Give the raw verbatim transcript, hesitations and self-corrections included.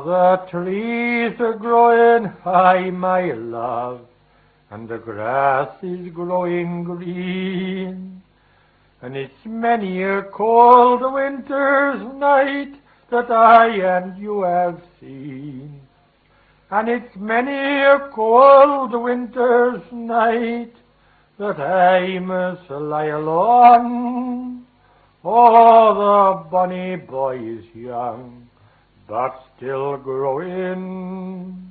the trees are growing high, my love, and the grass is growing green. And it's many a cold winter's night that I and you have seen. And it's many a cold winter's night that I must lie alone. Oh, the bonny boy is young, but still growing.